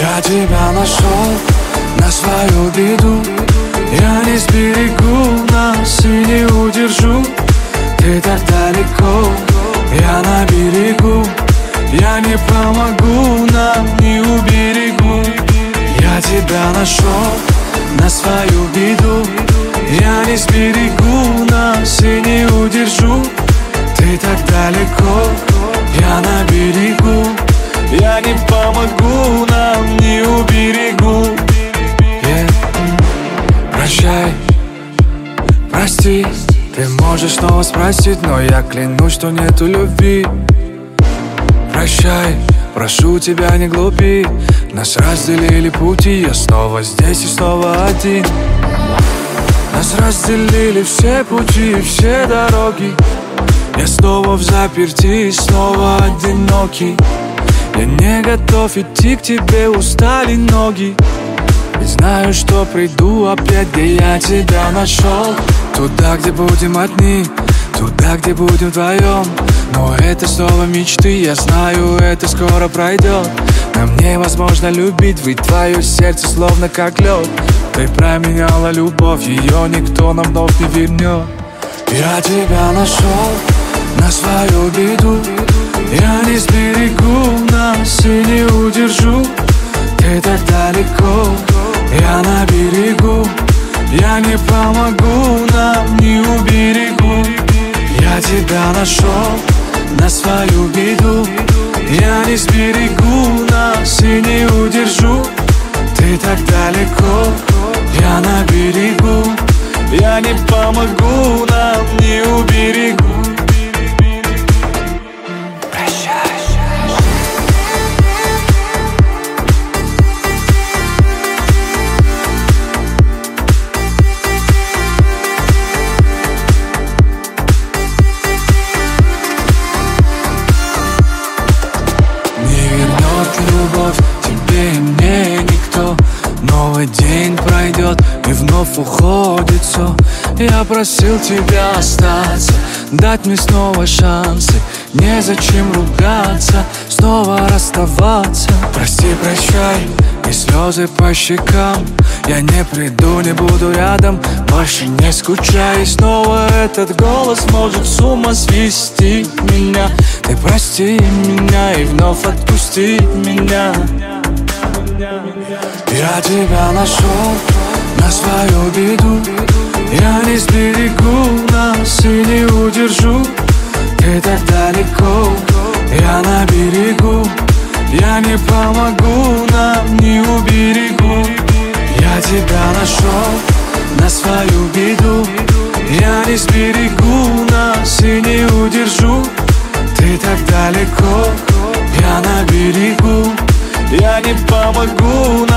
Я тебя нашел на свою беду. Я не сберегу нас и не удержу. Ты так далеко, я на берегу. Я не помогу нам, не уберегу. Я тебя нашел на свою беду. Я не сберегу нас и не удержу. Ты так далеко, я на берегу. Я не помогу нам, не уберегу. Прощай, прости. Ты можешь снова спросить, но я клянусь, что нету любви. Прощай, прошу тебя, не глупи. Нас разделили пути, я снова здесь и снова один. Нас разделили все пути, все дороги. Я снова в заперти, снова одинокий. Я не готов идти к тебе, устали ноги. Ведь знаю, что приду опять, где я тебя нашел. Туда, где будем одни, туда, где будем вдвоем. Но это снова мечты, я знаю, это скоро пройдет. Нам невозможно любить, ведь твое сердце словно как лед. Ты променяла любовь, ее никто нам вновь не вернет. Я тебя нашел на свою беду. Я не сберегу нас и не удержу. Ты так далеко, я на берегу. Я не помогу нам, не уберегу. Я тебя нашел на свою беду. Я не сберегу нас и не удержу. Ты так далеко, я на берегу. Я не помогу нам, не уберегу. Любовь тебе и мне никто. Новый день пройдет и вновь уходит все. Я просил тебя остаться, дать мне снова шансы. Незачем ругаться, снова расставаться. Прости, прощай, и слезы по щекам. Я не приду, не буду рядом, больше не скучай. И снова этот голос может с ума свести меня. Ты прости меня и вновь отпусти меня. Я тебя нашел на свою беду. Я не сберегу нас и не удержу. Ты так далеко, я на берегу. Я не помогу нам, не уберегу. Я тебя нашел на свою беду. Я не сберегу нас и не удержу. Ты так далеко, я на берегу. Я не помогу